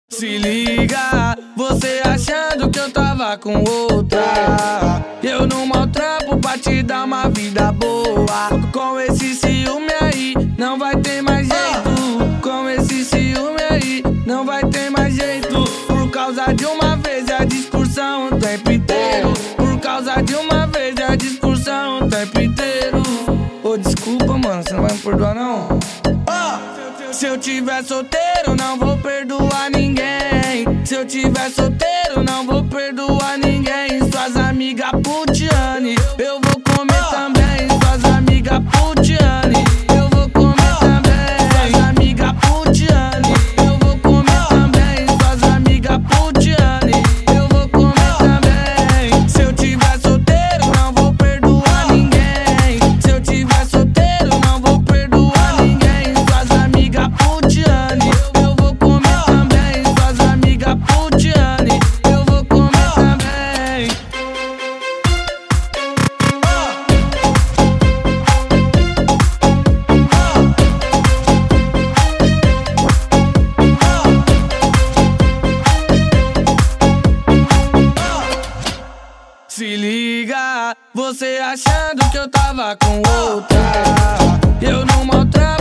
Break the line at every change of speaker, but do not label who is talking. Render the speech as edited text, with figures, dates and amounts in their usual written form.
Se liga, você achando que eu tava com outra. Eu não maltrapo pra te dar uma vida boa. Com esse ciúme aí, não vai ter mais jeito. Com esse ciúme aí, não vai ter mais jeito. Por causa de uma vez é a discussão o tempo inteiro. Por causa de uma vez é a discussão o tempo inteiro. Ô, desculpa, mano, você não vai me perdoar, não? Se eu tiver solteiro, não vou perdoar ninguém. Se eu tiver solteiro, não vou perdoar ninguém. Suas amigas putiane, eu vou comer também. Suas amigas putiane, eu vou comer também. Suas amigas putiane, eu vou comer também. Suas amigas putiane, eu vou comer também. Se eu tiver solteiro, não vou perdoar ninguém. Se eu tiver solteiro, não vou perdoar ninguém. Suas amigas putiane, eu vou comer também. Suas amigas putiane, eu vou comer também. Se liga, você achando que eu tava com outra. Eu não maltrato